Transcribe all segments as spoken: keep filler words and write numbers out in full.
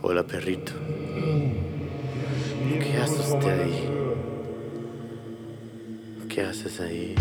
Hola, perrito. ¿Qué hace usted ahí? ¿Qué haces ahí?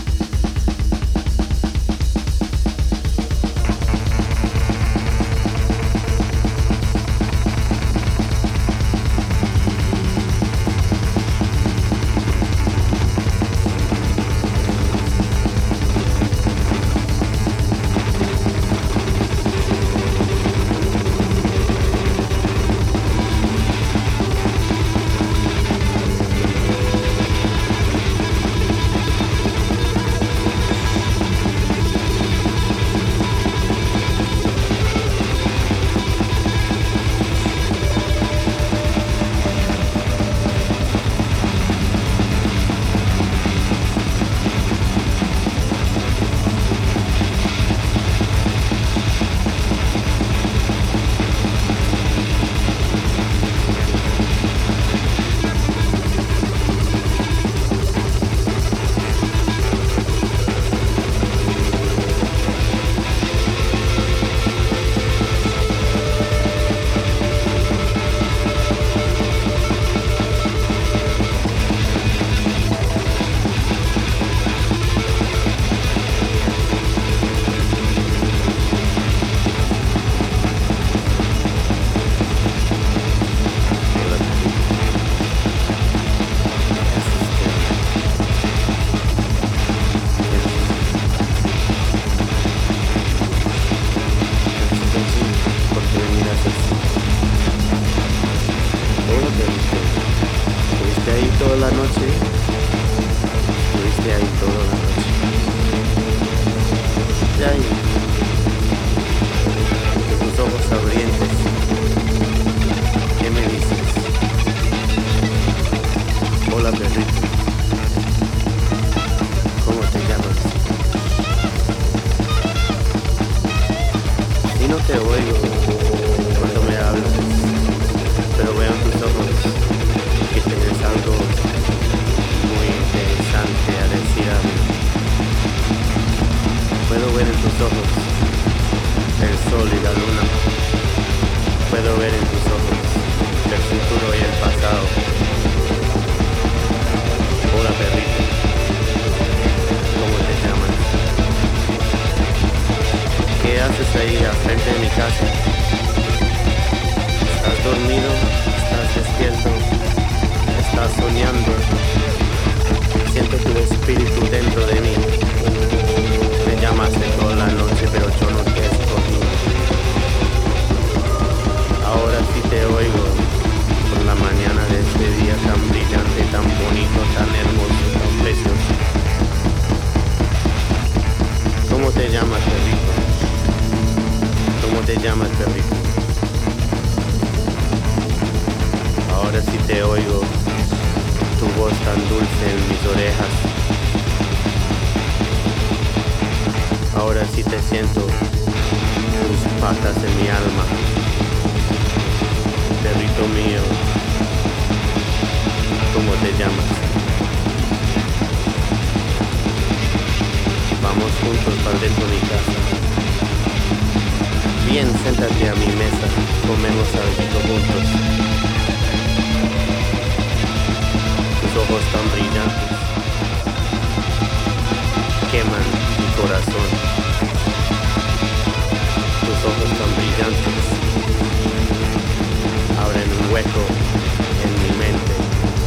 Estuviste ahí toda la noche. Estuviste ahí toda la noche. Ya ahí. De tus ojos abrientes. ¿Qué me dices? Hola, perrito. ¿Cómo te llamas? Y no te oigo cuando me hablas, pero veo en tus ojos que tienes algo muy interesante a decir a mí. Puedo ver en tus ojos el sol y la luna. Puedo ver en tus ojos el futuro y el pasado. Hola, perrito. ¿Cómo te llamas? ¿Qué haces ahí al frente de mi casa? ¿Estás dormido? ¿Estás despierto? ¿Estás soñando? Siento tu espíritu dentro de mí. Me llamaste toda la noche, pero yo no te escogí. Ahora sí te oigo por la mañana de este día tan brillante, tan bonito, tan hermoso, tan precioso. ¿Cómo te llamas, perrito? ¿Cómo te llamas, perrito? Ahora sí te oigo, tu voz tan dulce en mis orejas. Ahora sí te siento, tus patas en mi alma. Perrito mío, ¿cómo te llamas? Vamos juntos para dentro de mi casa. Bien, siéntate a mi mesa, comemos algo juntos. Tus ojos tan brillantes queman mi corazón. Tus ojos tan brillantes abren un hueco en mi mente.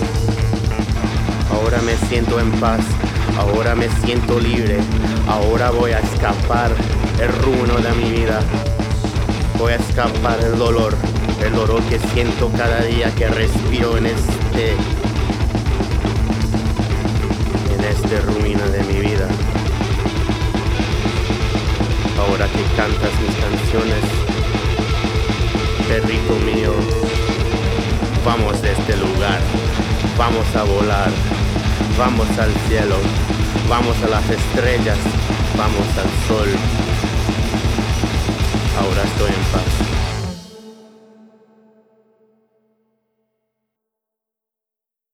Ahora me siento en paz, ahora me siento libre, ahora voy a escapar el rumbo de mi vida. Voy a escapar el dolor, el dolor que siento cada día que respiro en este en este ruina de mi vida. Ahora que cantas mis canciones, perrito mío, vamos de este lugar, vamos a volar, vamos al cielo, vamos a las estrellas, vamos al sol. Ahora estoy en paz.